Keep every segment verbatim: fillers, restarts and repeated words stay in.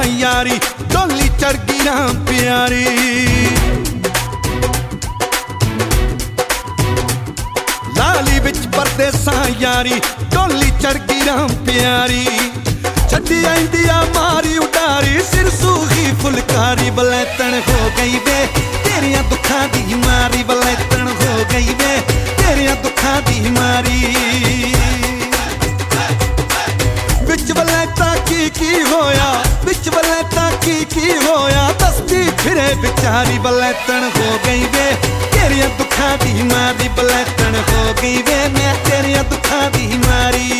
यारी डोली चढ़ गई राम प्यारी। लाली बिच परदेसा यारी डोली चढ़ गई राम प्यारी। छड्डी इंडिया मारी उडारी सिर सूही फुलकारी बलैतन हो गई वे तेरिया दुखा दी मारी। बलैतन हो गई वे तेरिया दुखा दी मारी। बिच वलैता की की होया बिच वलैता की की होया दसदी फिरे बिचारी। बलैतन हो गई वे तेरिया दुखा दी मारी। बलैतन हो गई वे मैं तेरिया दुखा दी मारी।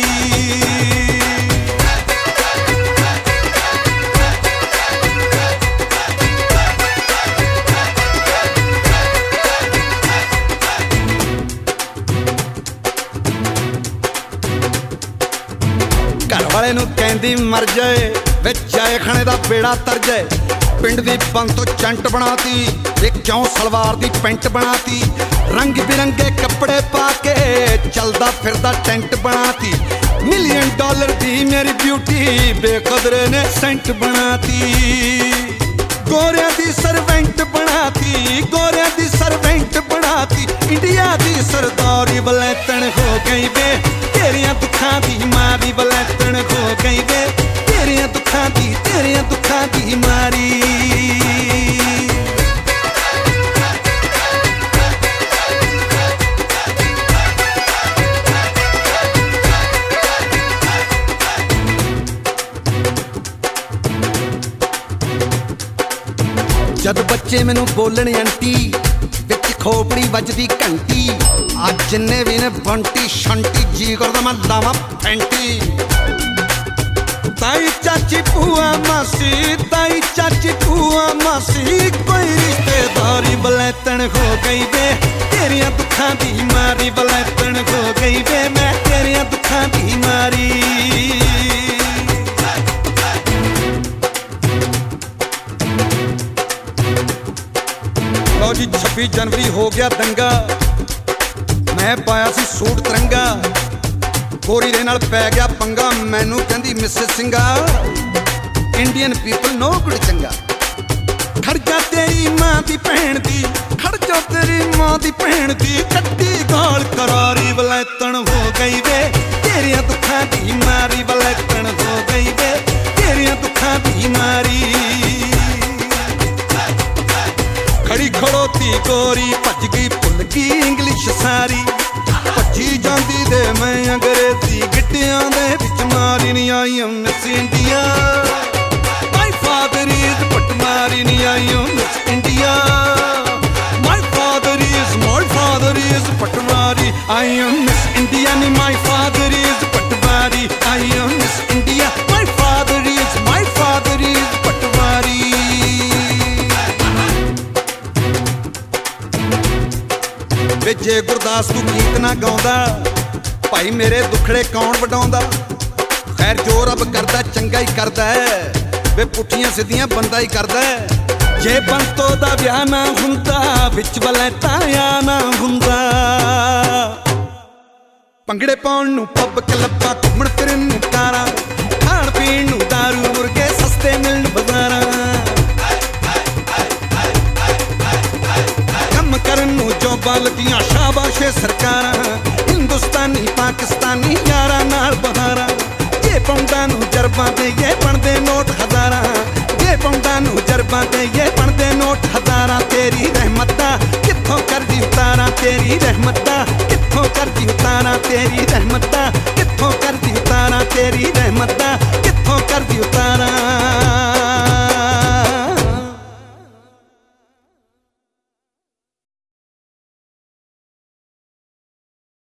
घर वाले नूं कहंदी मर जाए विच आए खाने दा बेड़ा तर जाए। पिंड दी पंत तो चंट बनाती वे क्यों सलवार दी पेंट बनाती। रंग बिरंगे कपड़े पा के चलदा फिरदा टेंट बनाती। मिलियन डॉलर दी मेरी ब्यूटी बेकदरे ने सेंट बनाती। गोरिया दी सर्वेंट बनाती गोरिया दी सर्वेंट बनाती। इंडिया दी सरदारी बलैतन हो गई वे तेरिया दुखा दी मारी। बलैतन हो गई वे तेरिया दुखा दी तेरिया दुखा दी मारी। जद बच्चे मैनू बोलन आंटी विच खोपड़ी वजदी घंटी। अज जिन्ने भी ने बंटी शंटी जी करदा मैं लावां फैंटी। ताई चाची भूआ मासी ताई चाची भूआ मासी कोई रिश्तेदारी। बलैतन हो गई वे तेरिया दुखा दी मारी। बलैतन हो गई वे मैं तेरिया दुखा दी मारी। लो जी छब्बीस जनवरी हो गया दंगा। मैं पाया सी सूट तिरंगा। गोरी दे नाल पै गया पंगा। मैनू कहंदी Mrs Singha Indian people no good चंगा। खड़ जा तेरी मां दी भैन दी खड़ जा तेरी मां दी भैन दी कट्टी गाल करारी। बलैतन हो गई वे तेरिया दुखा दी मारी। बलैतन हो गई वे तेरिया दुखा दी मारी। खड़ी खड़ोती गोरी भज गई भुल गई इंग्लिश सारी। भजी जांदी दे मैं अंग्रेजी गिट्टियां दे विच मारी। नी I am Miss India my father is patwari. नी I am Miss India my father is my father is patwari. I am Miss India नी my father is patwari. I am Miss India my father is my father is patwari. जे गुरदास तू गीत ना गाउंदा भाई मेरे दुखड़े कौन वडाउंदा। खैर जो रब करदा चंगा ही करदा है वे पुठियां सीधियां बंदा ही करदा है। जे बंतो दा विआह ना हुंदा विच वलैता आ ना हुंदा। भंगड़े पाउण नूं पब क्लब्बां घुम्मण फिरन नूं कारां खाण पीण नूं दारू मुर्गे सस्ते मिलण बाजारां। करन नूं जॉबां लगियां शाबाशे सरकारां। हिंदुस्तानी पाकिस्तानी यारां नाल बहारां। जे पौंडां नूं जरबां ते ये बनदे नोट हज़ारां। जे पौंडां नूं जरबां ते ये बनदे नोट हज़ारां। तेरी रहमत दा कित्थों करदी उतारां। तेरी रहमत दा कित्थों करदी उतारां। तेरी रहमत दा कित्थों करदी उतारां। तेरी रहमत दा कित्थों करदी उतारां।